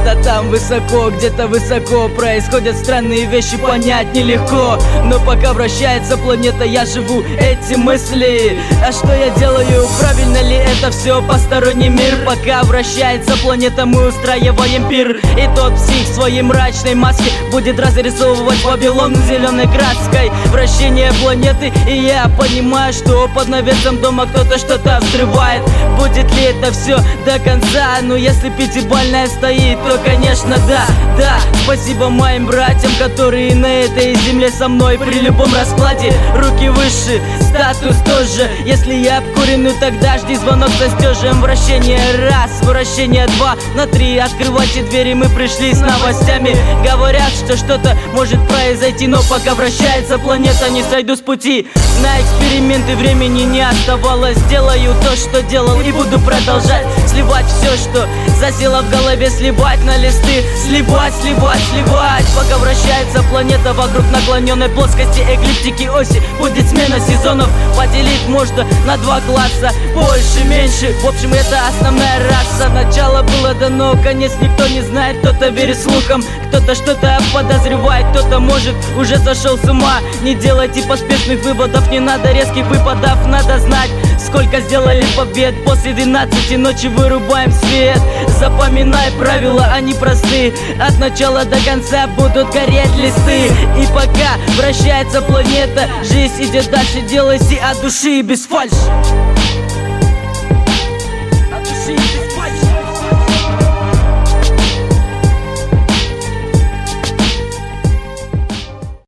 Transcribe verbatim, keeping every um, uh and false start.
Где-то там высоко, где-то высоко происходят странные вещи, понять нелегко. Но пока вращается планета, я живу эти мысли. А что я делаю? Правильно ли это все? Посторонний мир. Пока вращается планета, мы устраиваем пир. И тот псих в своей мрачной маске будет разрисовывать Вавилон зеленой краской. Вращение планеты, и я понимаю, что под навесом дома кто-то что-то взрывает. Будет ли это все до конца? Ну если пятибалльная стоит, то конечно да, да. Спасибо моим братьям, которые на этой земле со мной при любом раскладе. Руки выше, статус тоже. Если я обкуренный, тогда жди звонок со стежем. Вращение раз, вращение два, на три. Открывайте двери, мы пришли с новостями. Говорят, что что-то может произойти, но пока вращается планета, не сойду с пути. На эксперименты времени не оставалось. Делаю то, что делал, и буду продолжать. Сливать все, что засело в голове, сливать на листы. Сливать, сливать, сливать. Пока вращается планета вокруг наклоненной плоскости эклиптики оси, будет смена сезонов. Поделить можно на два класса, больше, меньше. В общем, это основная раса. Начало было дано, конец никто не знает. Кто-то верит слухам, кто-то что-то подозревает, кто-то может уже сошел с ума. Не делайте поспешных выводов, не надо резких выпадов. Надо знать, сколько сделали побед. После двенадцати ночи вырубаем свет. Запоминай правила, они просты. От начала до конца будут гореть листы. И пока вращается планета, жизнь идет дальше. Делайся от души и без фальши.